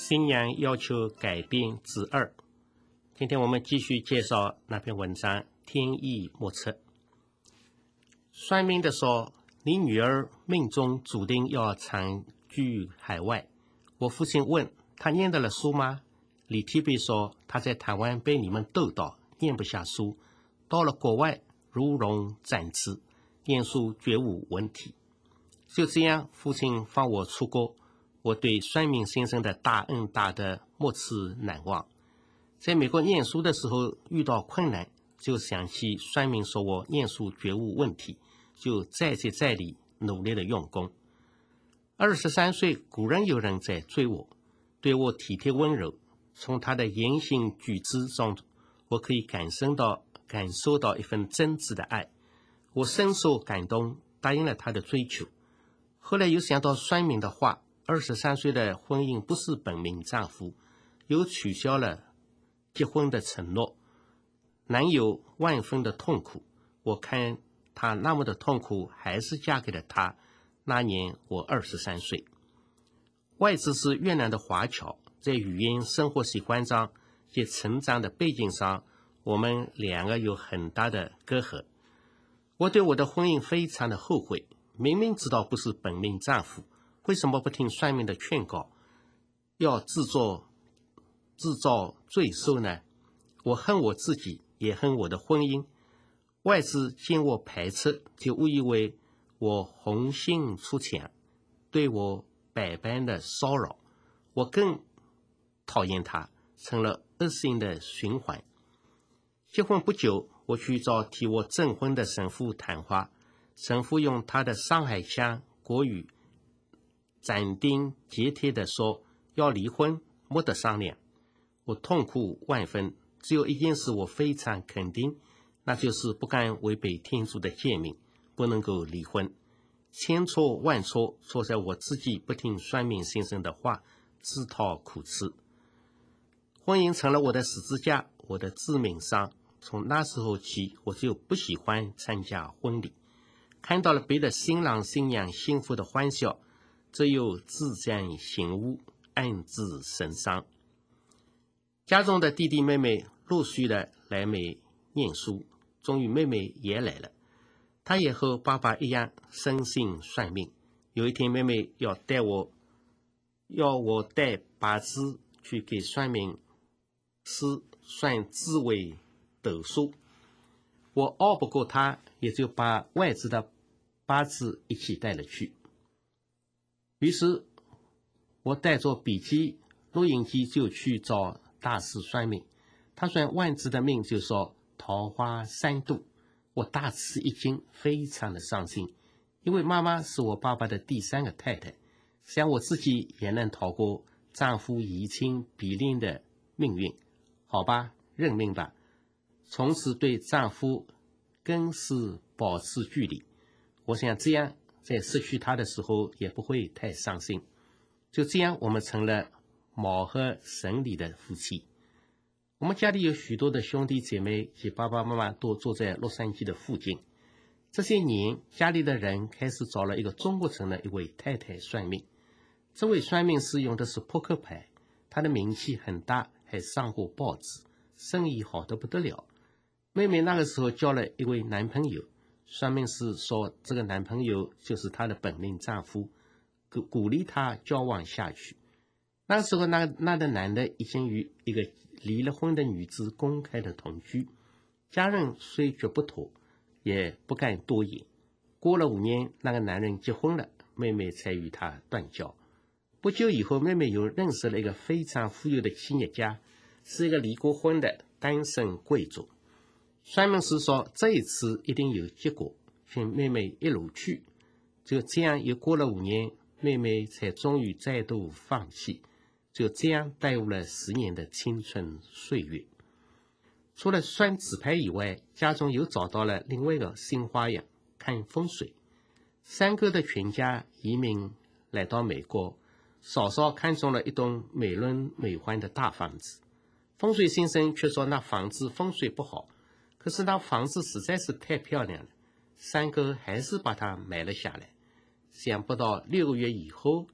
新娘要求改变之二。今天我们继续介绍那篇文章《天意莫测》。算命的说，你女儿命中注定要长居海外。我父亲问，她念得了书吗？李提贝说，她在台湾被你们斗倒，念不下书，到了国外如龙展翅，念书绝无问题。就这样，父亲放我出国，我对算命先生的大恩大德莫齿难忘。在美国念书的时候遇到困难，就想起算命说我念书绝无问题，就再接再厉，努力的用功。23岁，固然有人在追我，对我体贴温柔，从他的言行举止中，我可以感受到一份真挚的爱。我深受感动，答应了他的追求。后来又想到算命的话，23岁的婚姻不是本命丈夫，又取消了结婚的承诺，难有万分的痛苦。我看他那么的痛苦，还是嫁给了他。那年我23岁。外子是越南的华侨，在语言、生活习惯上及成长的背景上，我们两个有很大的隔阂。我对我的婚姻非常的后悔，明明知道不是本命丈夫，为什么不听算命的劝告，要自造罪受呢？我恨我自己，也恨我的婚姻。外子见我排斥，就误以为我红杏出墙，对我百般的骚扰，我更讨厌他，成了恶性的循环。结婚不久，我去找替我证婚的神父谈话，神父用他的上海腔国语斩钉截铁地说，要离婚，没得商量。我痛苦万分，只有一件事我非常肯定，那就是不敢违背天主的诫命，不能够离婚。千错万错，错在我自己不听算命先生的话，自讨苦吃。婚姻成了我的十字架，我的致命伤。从那时候起，我就不喜欢参加婚礼。看到了别的新郎新娘幸福的欢笑，只有自惭形污，暗自神伤。家中的弟弟妹妹陆续的来美念书，终于妹妹也来了。她也和爸爸一样深信算命。有一天，妹妹要我带八字去给算命师算紫微斗数，我拗不过她，也就把外子的八字一起带了去。于是我带着笔记录音机就去找大师算命。他算万子的命就说桃花3度。我大吃一惊，非常的伤心，因为妈妈是我爸爸的第3个太太，想我自己也能逃过丈夫移情比邻的命运。好吧，认命吧。从此对丈夫更是保持距离。我想这样在失去他的时候也不会太伤心。就这样，我们成了貌合神离的夫妻。我们家里有许多的兄弟姐妹及爸爸妈妈都住在洛杉矶的附近。这些年，家里的人开始找了一个中国城的一位太太算命。这位算命师用的是扑克牌，他的名气很大，还上过报纸，生意好得不得了。妹妹那个时候交了一位男朋友，算命师说这个男朋友就是她的本命丈夫，鼓励她交往下去。那个时候那个男的已经与一个离了婚的女子公开的同居，家人虽觉不妥，也不敢多言。过了5年，那个男人结婚了，妹妹才与他断交。不久以后，妹妹又认识了一个非常富有的企业家，是一个离过婚的单身贵族。算命师说这一次一定有结果，请妹妹一路去。就这样又过了5年，妹妹才终于再度放弃。就这样耽误了10年的青春岁月。除了算纸牌以外，家中又找到了另外一个新花样，看风水。3哥的全家移民来到美国，嫂嫂看中了一栋美轮美奂的大房子。风水先生却说那房子风水不好，可是那房子实在是太漂亮了，3哥还是把它买了下来。想不到6个月以后，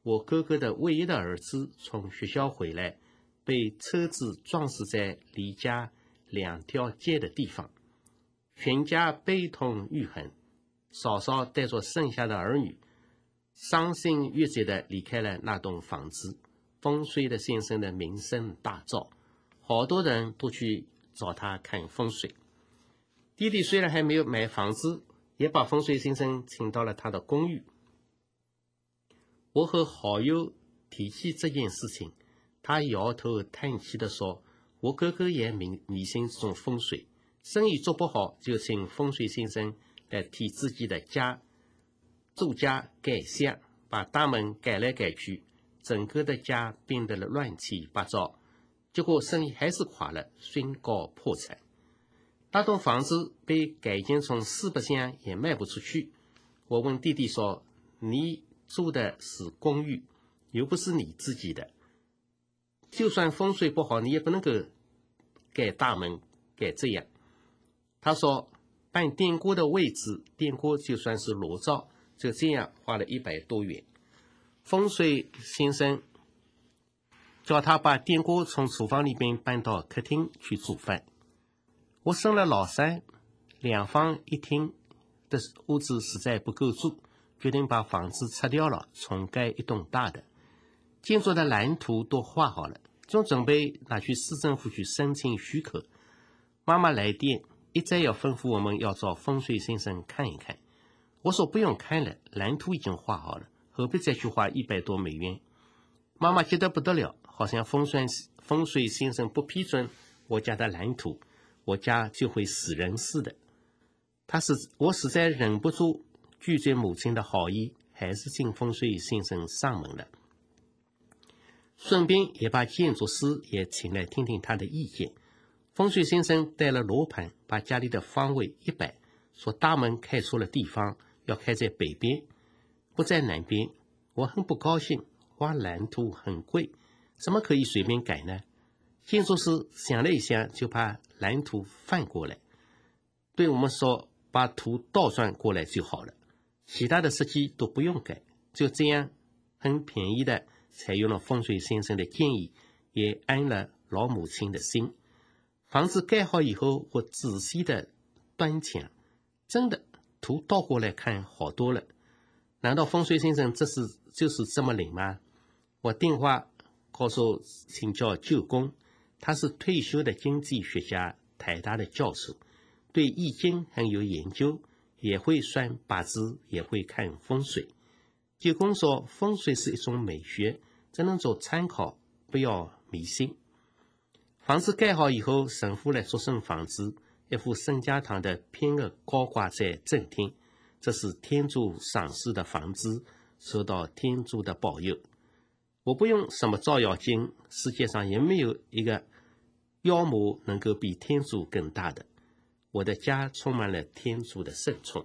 我哥哥的唯一的儿子从学校回来，被车子撞死在离家2条街的地方，全家悲痛欲痕。嫂嫂带着剩下的儿女，伤心欲绝地离开了那栋房子。风水的先生的名声大噪，好多人都去找他看风水。弟弟虽然还没有买房子，也把风水先生请到了他的公寓。我和好友提起这件事情，他摇头叹气地说，我哥哥也迷信这种风水，生意做不好就请风水先生来替自己的住家改相，把大门改来改去，整个的家变得了乱七八糟，结果生意还是垮了，宣告破产。那栋房子被改建成4百厢也卖不出去。我问弟弟说，你住的是公寓，又不是你自己的，就算风水不好，你也不能够改大门改这样。他说办电锅的位置，电锅就算是裸照，就这样花了100多元。风水先生叫他把电锅从厨房里边搬到客厅去煮饭。我生了老三，2房1厅的屋子实在不够住，决定把房子拆掉了，重盖一栋大的。建筑的蓝图都画好了，正准备拿去市政府去申请许可。妈妈来电，一再要吩咐我们要找风水先生看一看。我说不用看了，蓝图已经画好了，何必再去花100多美元？妈妈急得不得了，好像风水先生不批准我家的蓝图，我家就会死人似的。我实在忍不住拒绝母亲的好意，还是请风水先生上门了。顺便也把建筑师也请来听听他的意见。风水先生带了罗盘，把家里的方位一摆，说大门开错了地方，要开在北边，不在南边。我很不高兴，画蓝图很贵，怎么可以随便改呢？建筑师想了一想，就把蓝图翻过来，对我们说把图倒转过来就好了，其他的设计都不用改。就这样很便宜的采用了风水先生的建议，也安了老母亲的心。房子盖好以后，我仔细的端详，真的图倒过来看好多了。难道风水先生就是这么灵吗？我电话告诉请教舅公，他是退休的经济学家，台大的教授，对易经很有研究，也会算八字，也会看风水。舅公说，风水是一种美学，只能做参考，不要迷信。房子盖好以后，神父来祝圣房子，一副圣家堂的偏额高挂在正厅，这是天主赏赐的房子，受到天主的保佑。我不用什么照妖镜，世界上也没有一个妖魔能够比天主更大的。我的家充满了天主的圣宠。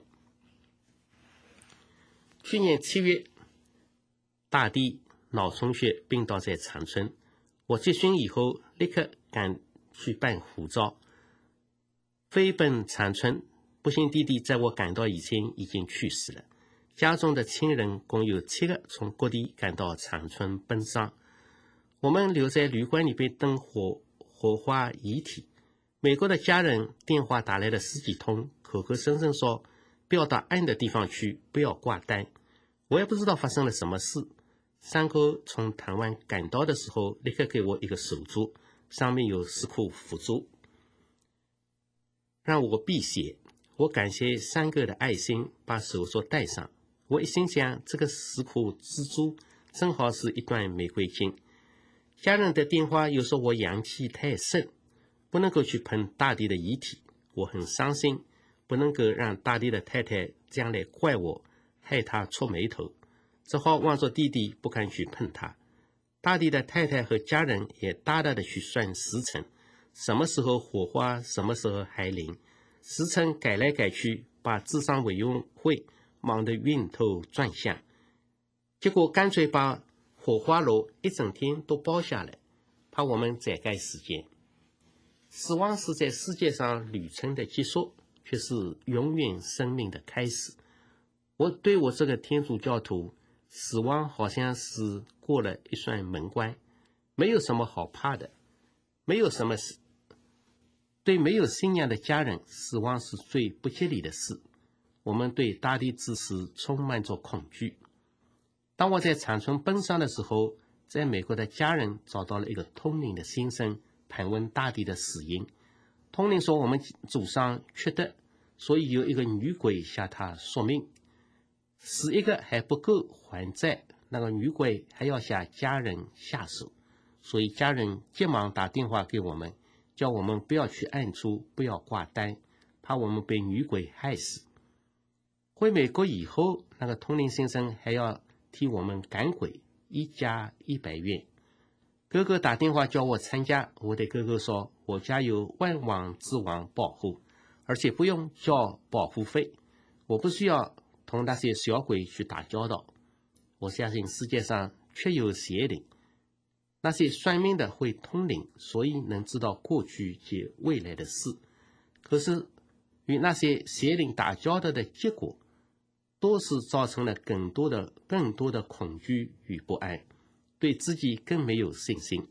去年7月，大弟脑充血病倒在长春，我接讯以后立刻赶去办护照，飞奔长春。不幸弟弟在我赶到以前已经去世了。家中的亲人共有7个从各地赶到长春奔丧，我们留在旅馆里边等火化遗体。美国的家人电话打来了10几通，口口声声说不要到暗的地方去，不要挂单。我也不知道发生了什么事。三哥从台湾赶到的时候，立刻给我一个手镯，上面有4颗福珠，让我辟邪。我感谢三哥的爱心，把手镯戴上。我一心想，这个4颗蜘蛛正好是一段玫瑰金。家人的电话又说我阳气太盛，不能够去碰大弟的遗体。我很伤心，不能够让大弟的太太将来怪我，害他触霉头，只好望着弟弟不敢去碰他。大弟的太太和家人也大大的去算时辰，什么时候火化，什么时候还灵，时辰改来改去，把智商委员会忙得晕头转向。结果干脆把火化炉一整天都包下来，怕我们宰改时间。死亡是在世界上旅程的结束，却是永远生命的开始。我对我这个天主教徒死亡好像是过了一扇门关，没有什么好怕的，没有什么事。对没有信仰的家人，死亡是最不吉利的事。我们对大地之时充满着恐惧。当我在长春奔丧的时候，在美国的家人找到了一个通灵的先生，盘问大地的死因。通灵说，我们祖上缺德，所以有一个女鬼向他索命，死一个还不够还债，那个女鬼还要向家人下手，所以家人急忙打电话给我们，叫我们不要去暗处，不要挂单，怕我们被女鬼害死。回美国以后，那个通灵先生还要替我们赶鬼，一家100元。哥哥打电话叫我参加，我对哥哥说，我家有万王之王保护，而且不用交保护费，我不需要同那些小鬼去打交道。我相信世界上确有邪灵，那些算命的会通灵，所以能知道过去及未来的事。可是与那些邪灵打交道的结果，多是造成了更多的恐惧与不安，对自己更没有信心。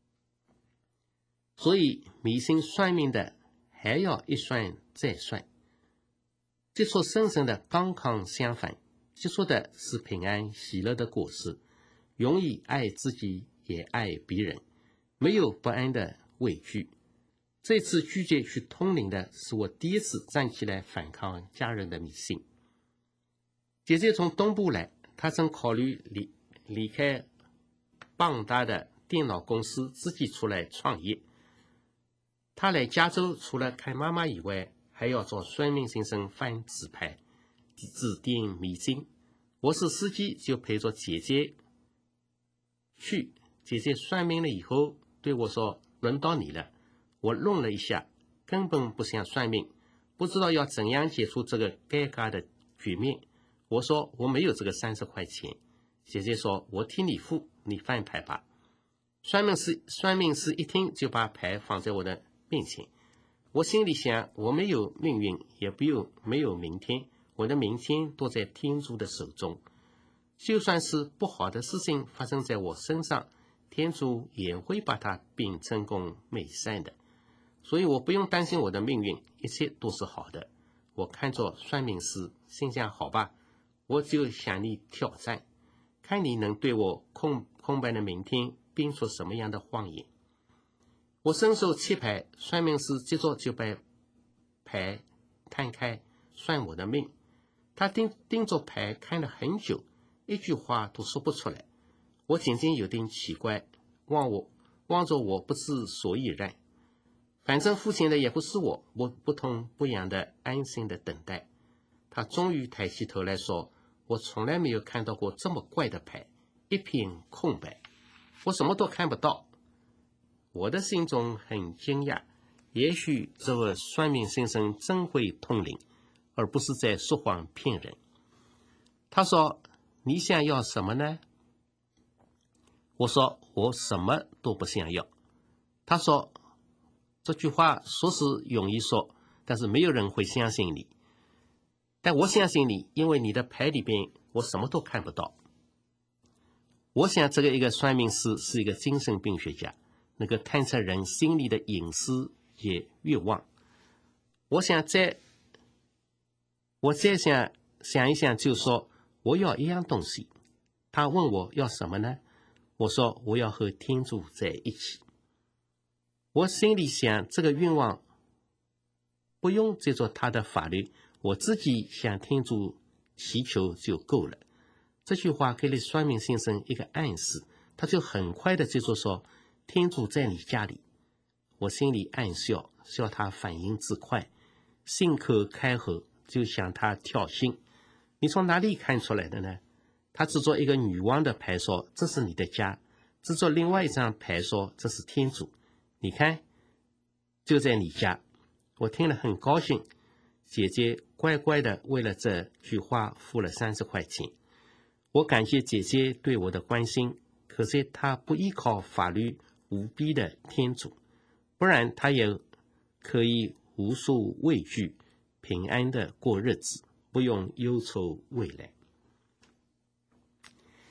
所以迷信算命的还要一算再算。接触神圣的刚刚相反，接触的是平安喜乐的果实，容易爱自己也爱别人，没有不安的畏惧。这次拒绝去通灵的是我第一次站起来反抗家人的迷信。姐姐从东部来，她曾考虑离开棒大的电脑公司，自己出来创业。她来加州除了看妈妈以外，还要找算命先生翻纸牌，指定迷津。我是司机，就陪着姐姐去。姐姐算命了以后对我说，轮到你了。我愣了一下，根本不想算命，不知道要怎样解除这个尴尬的局面。我说我没有这个30块钱。姐姐说，我替你付，你翻牌吧。算命师一听就把牌放在我的面前。我心里想，我没有命运，也没有明天，我的明天都在天主的手中。就算是不好的事情发生在我身上，天主也会把它变成功美善的，所以我不用担心我的命运，一切都是好的。我看着算命师，心想，好吧，我就向你挑战，看你能对我空白的明天编出什么样的谎言。我伸手切牌，算命师接着就把牌摊开，算我的命。他盯着牌看了很久，一句话都说不出来。我渐渐有点奇怪，望着我不知所以然。反正付钱的也不是我不痛不痒的安心的等待。他终于抬起头来说，我从来没有看到过这么怪的牌，一片空白，我什么都看不到。我的心中很惊讶，也许这位算命先生真会通灵，而不是在说谎骗人。他说，你想要什么呢？我说，我什么都不想要。他说，这句话说是容易说，但是没有人会相信你。但我相信你，因为你的牌里边我什么都看不到。我想这个一个算命师是一个精神病学家，能够探测人心里的隐私及欲望。我再想一想，就说我要一样东西。他问我要什么呢？我说我要和天主在一起。我心里想，这个愿望不用借助他的法律，我自己向天主祈求就够了。这句话给了算命先生一个暗示，他就很快的接着说，天主在你家里。我心里暗笑，笑他反应之快，信口开河，就向他挑衅。你从哪里看出来的呢？他指着一个女王的牌说，这是你的家，指着另外一张牌说，这是天主，你看就在你家。我听了很高兴，姐姐乖乖的为了这句话付了30块钱。我感谢姐姐对我的关心，可惜她不依靠法律无逼的天主，不然她也可以无所畏惧，平安的过日子，不用忧愁未来。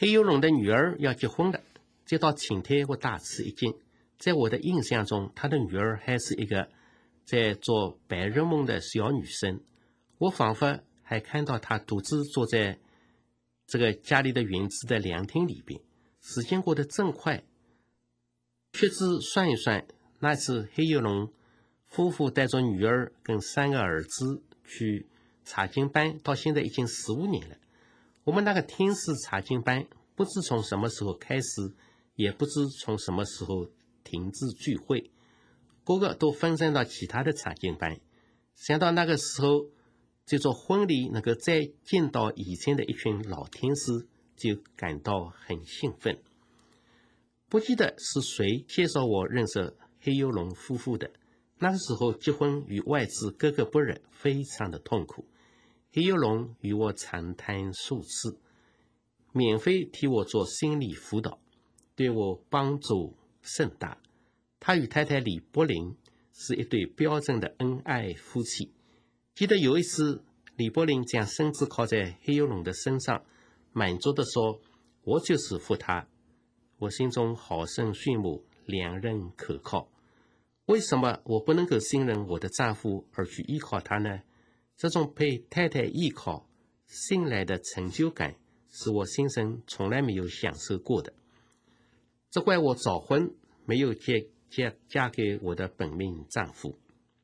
黑幼龙的女儿要结婚了，这道请帖我大吃一惊。在我的印象中，他的女儿还是一个在做白日梦的小女生。我仿佛还看到她独自坐在这个家里的园子的凉亭里边。时间过得真快，屈指算一算，那次黑幼龙夫妇带着女儿跟3个儿子去查经班，到现在已经15年了。我们那个天使查经班不知从什么时候开始，也不知从什么时候停止聚会，个个都分散到其他的查经班。想到那个时候这座婚礼能够再见到以前的一群老天使，就感到很兴奋。不记得是谁介绍我认识黑幼龙夫妇的，那个时候结婚与外资格格不入，非常的痛苦。黑幼龙与我长谈数次，免费替我做心理辅导，对我帮助甚大。他与太太李柏林是一对标准的恩爱夫妻。记得有一次，李柏林将身子靠在黑幼龙的身上，满足地说：“我就是负他。”我心中好生羡慕，两人可靠。为什么我不能够信任我的丈夫而去依靠他呢？这种被太太依靠、信赖的成就感，是我先生从来没有享受过的。这怪我早婚，没有嫁给我的本命丈夫。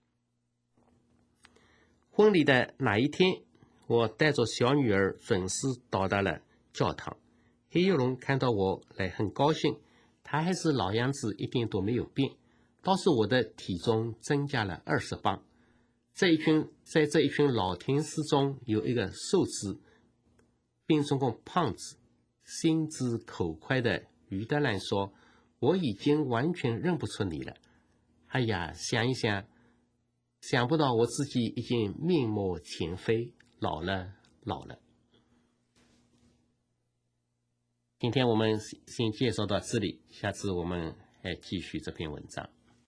婚礼的那一天，我带着小女儿准时到达了教堂。黑幼龙看到我来很高兴，他还是老样子，一点都没有变，倒是我的体重增加了20磅。在这一群老天使中，有一个瘦子，并中共胖子，心直口快的于德兰说：“我已经完全认不出你了。”哎呀，想一想，想不到我自己已经面目全非，老了。今天我们先介绍到这里，下次我们还继续这篇文章。